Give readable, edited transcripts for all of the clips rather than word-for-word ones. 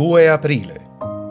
2 aprile.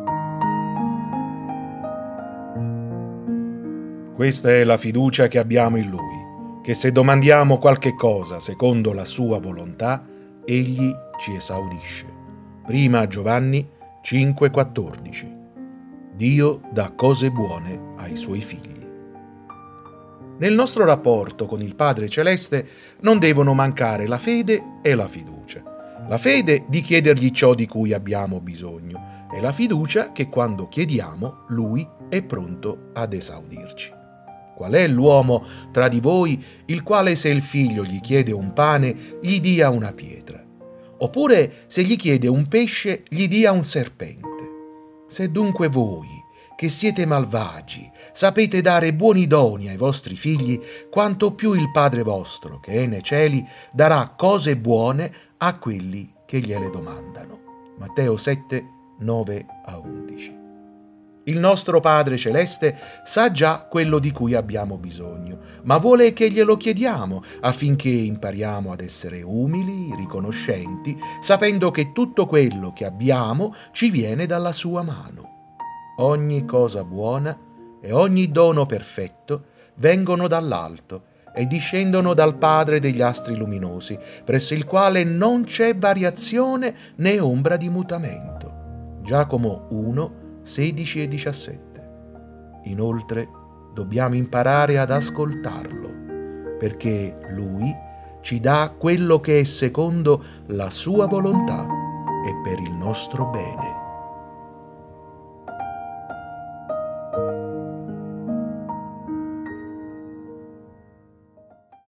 Questa è la fiducia che abbiamo in Lui, che se domandiamo qualche cosa secondo la sua volontà, Egli ci esaudisce. Prima Giovanni 5,14. Dio dà cose buone ai Suoi figli. Nel nostro rapporto con il Padre Celeste non devono mancare la fede e la fiducia. La fede di chiedergli ciò di cui abbiamo bisogno e la fiducia che quando chiediamo Lui è pronto ad esaudirci. Qual è l'uomo tra di voi il quale se il figlio gli chiede un pane gli dia una pietra? Oppure se gli chiede un pesce gli dia un serpente? Se dunque voi, che siete malvagi, sapete dare buoni doni ai vostri figli, quanto più il Padre vostro, che è nei cieli, darà cose buone a quelli che gliele domandano. Matteo 7, 9-11. Il nostro Padre Celeste sa già quello di cui abbiamo bisogno, ma vuole che glielo chiediamo affinché impariamo ad essere umili, riconoscenti, sapendo che tutto quello che abbiamo ci viene dalla sua mano. Ogni cosa buona e ogni dono perfetto vengono dall'alto e discendono dal Padre degli astri luminosi, presso il quale non c'è variazione né ombra di mutamento. Giacomo 1, 16 e 17. Inoltre dobbiamo imparare ad ascoltarlo, perché Lui ci dà quello che è secondo la sua volontà e per il nostro bene.